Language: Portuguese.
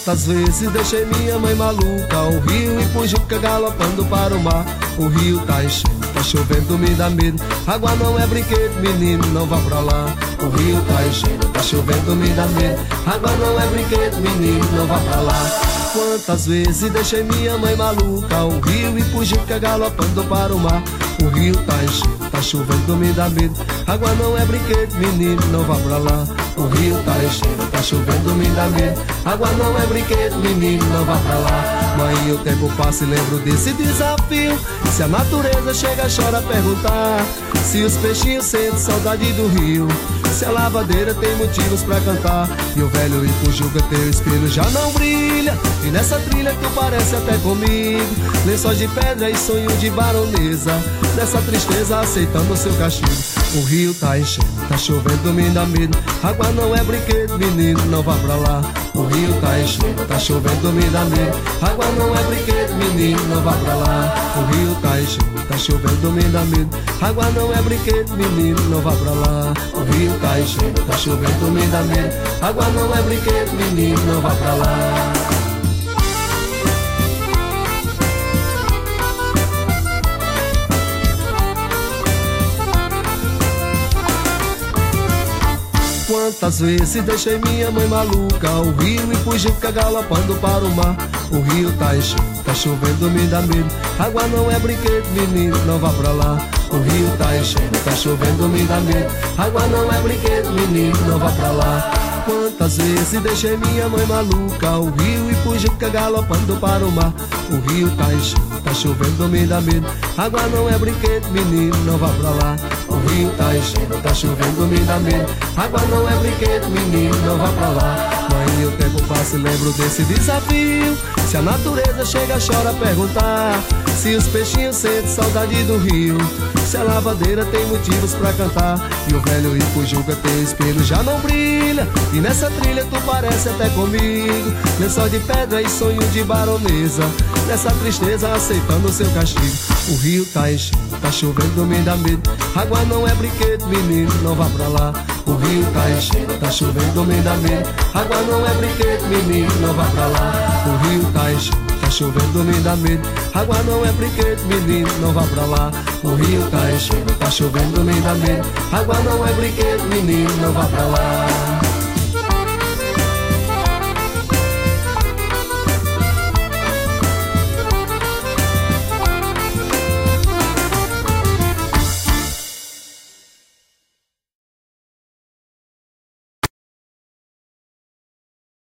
Quantas vezes deixei minha mãe maluca, o rio e Pujuca galopando para o mar. O rio tá enchendo, tá chovendo, me dá medo. Água não é brinquedo, menino, não vá pra lá. O rio tá enchendo, tá chovendo, me dá medo. Água não é brinquedo, menino, não vá pra lá. Quantas vezes deixei minha mãe maluca, o rio e Pujuca galopando para o mar. O rio tá enchendo, tá chovendo, me dá medo. Água não é brinquedo, menino, não vá pra lá. O rio tá enchendo, tá chovendo, me dá medo. Água não é brinquedo, menino, não vá pra lá. Mãe, o tempo passa e lembro desse desafio. Se a natureza chega, chora a perguntar. Se os peixinhos sentem saudade do rio. Se a lavadeira tem motivos pra cantar. E o velho Ipujuca, teu espelho já não brilha. E nessa trilha tu parece até comigo. Lençóis de pedra e sonho de baronesa. Nessa tristeza aceitando o seu castigo. O rio tá enchendo, tá chovendo, me dá medo. Água não é brinquedo, menino, não vá pra lá. O rio tá enchendo, tá chovendo, me dá medo. Água não é brinquedo, menino, não vá pra lá. O rio tá enchendo, tá chovendo, me dá medo. Água não é brinquedo, menino, não vá pra lá. O rio tá enchendo, tá chovendo, me dá medo. Água não é brinquedo, menino, não vá pra lá. Quantas vezes deixei minha mãe maluca, o rio e Pujuca galopando para o mar. O rio tá enchendo, tá chovendo, me dá medo. Água não é brinquedo, menino, não vá pra lá. O rio tá enchendo, tá chovendo, me dá medo. Água não é brinquedo, menino, não vá pra lá. Quantas vezes deixei minha mãe maluca, o rio e Pujuca galopando para o mar. O rio tá enchendo, tá chovendo, me dá medo. Água não é brinquedo, menino, não vá pra lá. O rio tá enchendo, tá chovendo, me dá medo. Água não é brinquedo, menino, não vá pra lá. Mãe, o tempo passa e lembro desse desafio. Se a natureza chega, chora a perguntar. Se os peixinhos sentem saudade do rio. Se a lavadeira tem motivos pra cantar. E o velho Ipujuca, teu espelho já não brilha. E nessa trilha tu parece até comigo. Lençol de pedra e sonho de baronesa. Nessa tristeza aceitando o seu castigo. O rio tá enchendo, tá chovendo, me dá medo. Água não é brinquedo, menino, não vá pra lá. O rio tá enchendo, tá chovendo, me dá medo. Água não é brinquedo, menino, não vá pra lá. O rio tá enchendo, tá chovendo, me dá medo. Água não é brinquedo, menino, não vá pra lá. O rio tá enchendo, tá chovendo, me dá medo. Água não é brinquedo, menino, não vá pra lá.